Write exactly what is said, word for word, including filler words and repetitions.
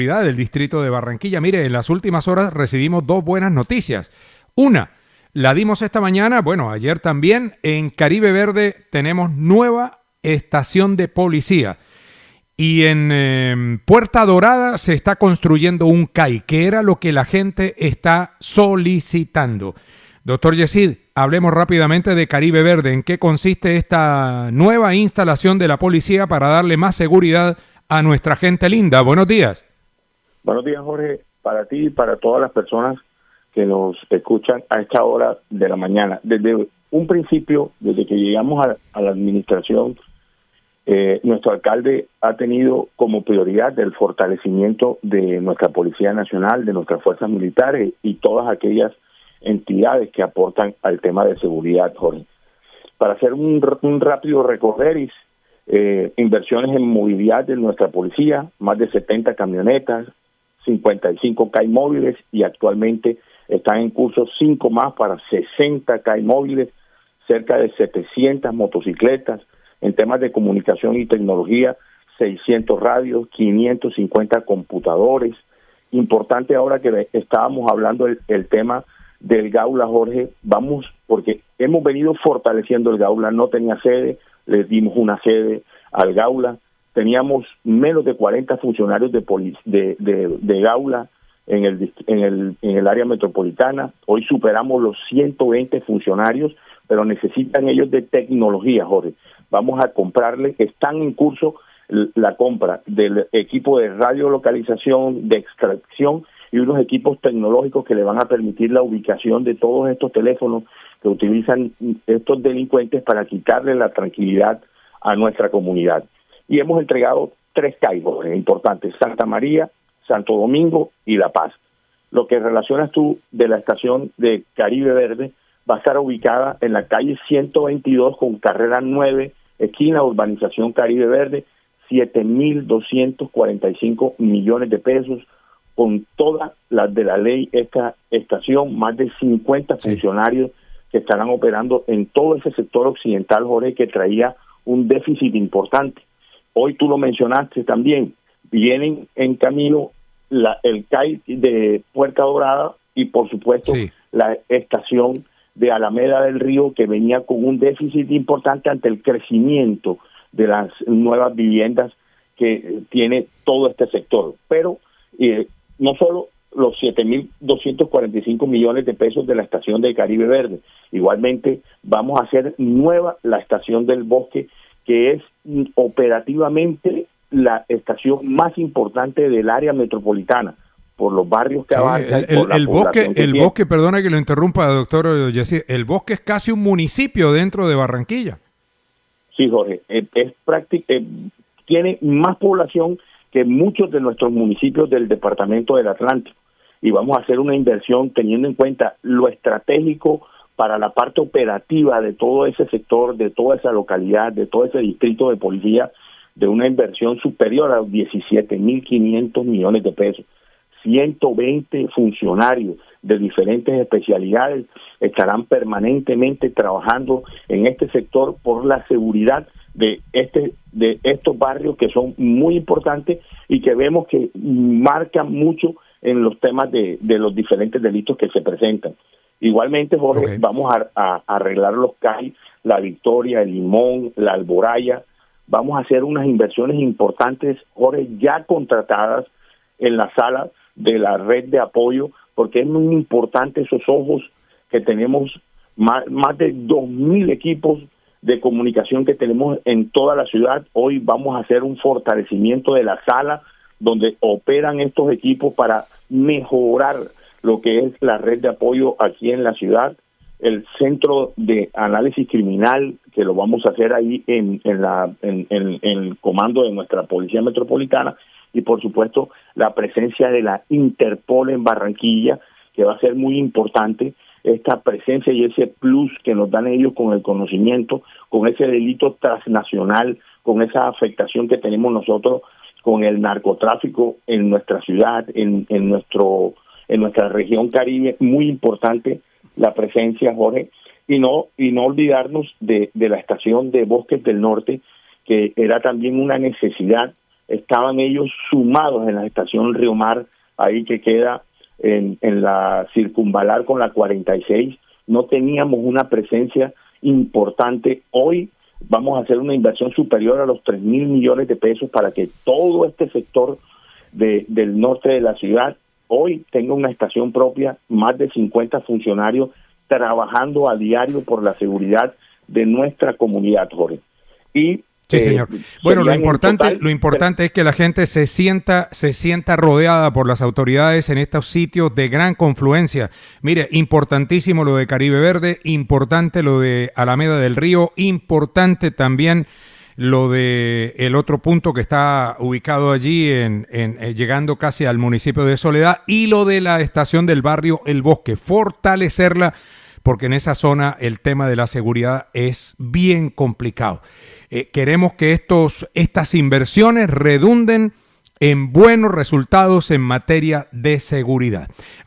del distrito de Barranquilla. Mire, en las últimas horas recibimos dos buenas noticias. Una, la dimos esta mañana, bueno, ayer también, en Caribe Verde tenemos nueva estación de policía. Y en eh, Puerta Dorada se está construyendo un C A I, que era lo que la gente está solicitando. Doctor Yesid, hablemos rápidamente de Caribe Verde. ¿En qué consiste esta nueva instalación de la policía para darle más seguridad a nuestra gente linda? Buenos días. Buenos días, Jorge, para ti y para todas las personas que nos escuchan a esta hora de la mañana. Desde un principio, desde que llegamos a, a la administración, eh, nuestro alcalde ha tenido como prioridad el fortalecimiento de nuestra Policía Nacional, de nuestras fuerzas militares y todas aquellas entidades que aportan al tema de seguridad, Jorge. Para hacer un, un rápido recorderis, eh, inversiones en movilidad de nuestra policía, más de setenta camionetas, cincuenta y cinco C A I móviles y actualmente están en curso cinco más para sesenta C A I móviles, cerca de setecientas motocicletas, en temas de comunicación y tecnología, seiscientos radios, quinientos cincuenta computadores. Importante ahora que estábamos hablando el, el tema del Gaula, Jorge, vamos, porque hemos venido fortaleciendo el Gaula, no tenía sede, les dimos una sede al Gaula, teníamos menos de cuarenta funcionarios de, poli, de, de, de Gaula en el, en, el, en el área metropolitana, hoy superamos los ciento veinte funcionarios, pero necesitan ellos de tecnología, Jorge. Vamos a comprarle, están en curso la compra del equipo de radiolocalización, de extracción y unos equipos tecnológicos que le van a permitir la ubicación de todos estos teléfonos que utilizan estos delincuentes para quitarle la tranquilidad a nuestra comunidad. Y hemos entregado tres C A I importantes, Santa María, Santo Domingo y La Paz. Lo que relacionas tú de la estación de Caribe Verde va a estar ubicada en la calle ciento veintidós con carrera nueve, esquina Urbanización Caribe Verde, siete mil doscientos cuarenta y cinco millones de pesos, con todas las de la ley esta estación, más de cincuenta sí. funcionarios que estarán operando en todo ese sector occidental, Jorge, que traía un déficit importante. Hoy tú lo mencionaste también, vienen en camino la, el C A I de Puerta Dorada y por supuesto sí. la estación de Alameda del Río, que venía con un déficit importante ante el crecimiento de las nuevas viviendas que tiene todo este sector. Pero eh, no solo los siete mil doscientos cuarenta y cinco millones de pesos de la estación de Caribe Verde, igualmente vamos a hacer nueva la estación del Bosque, que es operativamente la estación más importante del área metropolitana, por los barrios que sí, abarca. El, el, el bosque, el bosque, perdona que lo interrumpa, doctor Yesid, el Bosque es casi un municipio dentro de Barranquilla. Sí, Jorge, es, es práctico, eh, tiene más población que muchos de nuestros municipios del departamento del Atlántico, y vamos a hacer una inversión teniendo en cuenta lo estratégico para la parte operativa de todo ese sector, de toda esa localidad, de todo ese distrito de policía, de una inversión superior a diecisiete mil quinientos millones de pesos. ciento veinte funcionarios de diferentes especialidades estarán permanentemente trabajando en este sector por la seguridad de este de estos barrios que son muy importantes y que vemos que marcan mucho en los temas de, de los diferentes delitos que se presentan. Igualmente, Jorge, okay. vamos a, a arreglar los C A I, La Victoria, el Limón, la Alboraya. Vamos a hacer unas inversiones importantes, Jorge, ya contratadas en la sala de la red de apoyo, porque es muy importante esos ojos que tenemos, más, más de dos mil equipos de comunicación que tenemos en toda la ciudad. Hoy vamos a hacer un fortalecimiento de la sala donde operan estos equipos para mejorar lo que es la red de apoyo aquí en la ciudad, el centro de análisis criminal, que lo vamos a hacer ahí en, en, la, en, en, en el comando de nuestra Policía Metropolitana, y por supuesto la presencia de la Interpol en Barranquilla, que va a ser muy importante, esta presencia y ese plus que nos dan ellos con el conocimiento, con ese delito transnacional, con esa afectación que tenemos nosotros con el narcotráfico en nuestra ciudad, en, en nuestro en nuestra región Caribe, muy importante la presencia, Jorge, y no y no olvidarnos de, de la estación de Bosques del Norte, que era también una necesidad estaban ellos sumados en la estación Río Mar, ahí que queda en, en la circunvalar con la cuarenta y seis. No teníamos una presencia importante. Hoy vamos a hacer una inversión superior a los tres mil millones de pesos para que todo este sector de, del norte de la ciudad hoy tenga una estación propia, más de cincuenta funcionarios trabajando a diario por la seguridad de nuestra comunidad, Jorge. Y sí, señor. Eh, bueno, lo importante, total, lo importante es que la gente se sienta, se sienta rodeada por las autoridades en estos sitios de gran confluencia. Mire, importantísimo lo de Caribe Verde, importante lo de Alameda del Río, importante también lo de el otro punto que está ubicado allí, en, en eh, llegando casi al municipio de Soledad, y lo de la estación del barrio El Bosque, fortalecerla, porque en esa zona el tema de la seguridad es bien complicado. Eh, queremos que estos, estas inversiones redunden en buenos resultados en materia de seguridad.